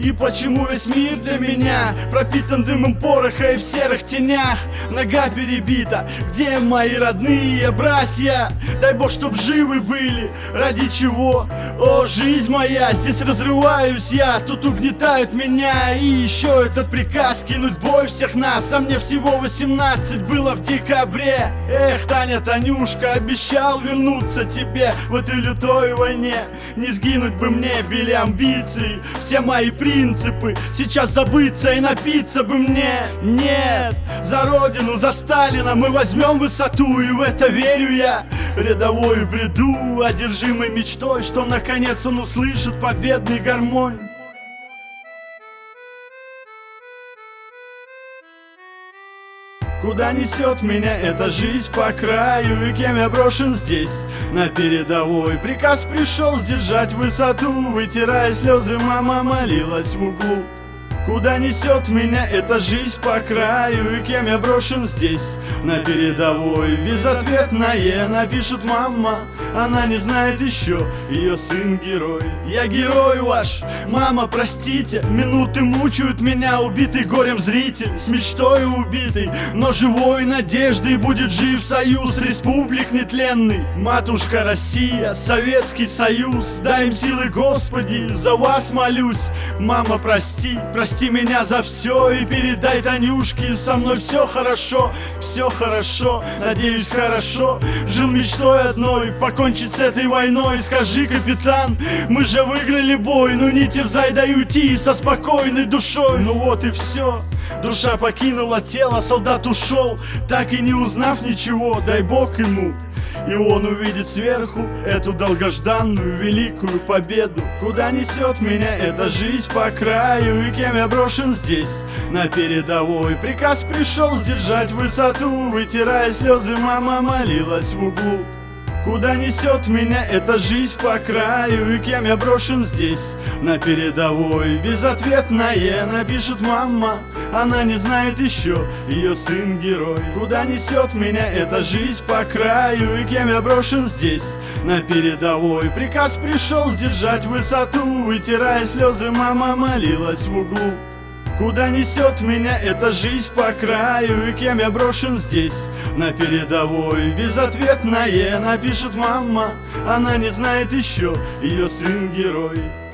И почему весь мир для меня пропитан дымом пороха и в серых тенях? Нога перебита, где мои родные братья? Дай Бог, чтоб живы были, ради чего? О, жизнь моя, здесь разрываюсь я, тут угнетают меня. И еще этот приказ кинуть бой всех нас. А мне всего 18 было в декабре. Эх, Таня, Танюшка, обещал вернуться тебе в этой лютой войне. Не сгинуть бы мне, били амбиции, все мои принципы. Сейчас забыться и напиться бы мне. Нет, за родину, за Сталина мы возьмем высоту, и в это верю я. Рядовой бреду, одержимой мечтой, что наконец он услышит победный гармонь. Куда несет меня эта жизнь по краю, и кем я брошен здесь, на передовой? Приказ пришел сдержать высоту, вытирая слезы, мама молилась в углу. Куда несет меня эта жизнь по краю, и кем я брошен здесь, на передовой? Безответное напишет мама, она не знает еще, ее сын герой. Я герой ваш, мама, простите, минуты мучают меня, убитый горем зритель, с мечтой убитый, но живой надеждой будет жив союз республик нетленный. Матушка Россия, Советский Союз, дай им силы, Господи, за вас молюсь. Мама, прости меня за все, и передай Танюшке, со мной все хорошо, надеюсь, хорошо. Жил мечтой одной, покончить с этой войной. Скажи, капитан, мы же выиграли бой, ну не терзай, дай уйти со спокойной душой. Ну вот и все, душа покинула тело, солдат ушел, так и не узнав ничего, дай Бог ему. И он увидит сверху эту долгожданную великую победу. Куда несет меня эта жизнь по краю, и кем я брошен здесь, на передовой? Приказ пришел сдержать высоту, вытирая слезы, мама молилась в углу. Куда несет меня эта жизнь по краю, и кем я брошен здесь, на передовой? Безответное напишет мама, она не знает еще, ее сын герой. Куда несет меня эта жизнь по краю, и кем я брошен здесь, на передовой? Приказ пришел сдержать высоту, вытирая слезы, мама молилась в углу. Куда несет меня эта жизнь по краю, и кем я брошен здесь, на передовой? Безответное напишет мама, она не знает еще, ее сын герой.